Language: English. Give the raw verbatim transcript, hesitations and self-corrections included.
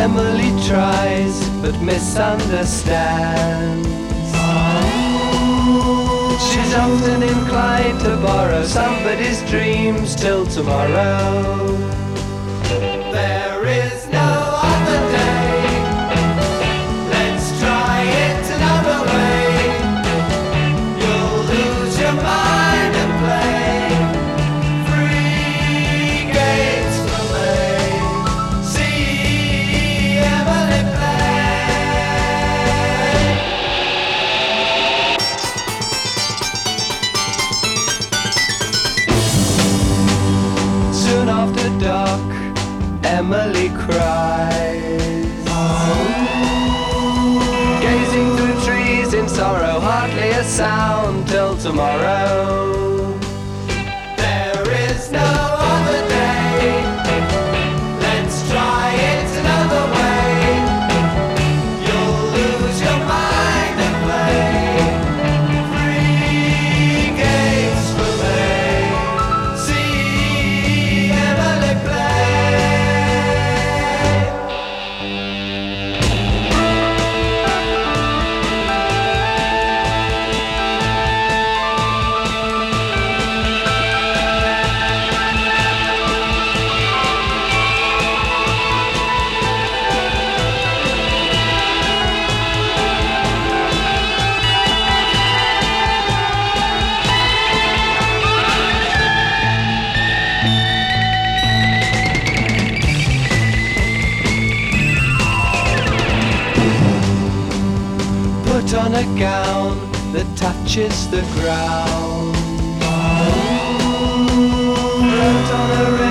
Emily tries but misunderstands. She's often inclined to borrow somebody's dreams till tomorrow. There is no other day. Let's try it another way. You'll lose your mind and play free games for me. See Emily soon after dark, Emily cries, gazing through trees in sorrow, hardly a sound till tomorrow. There is no other day. Let's try it another way. You'll lose your mind and play free games for me. See Emily play. Put on a gown that touches the ground. Wrote on a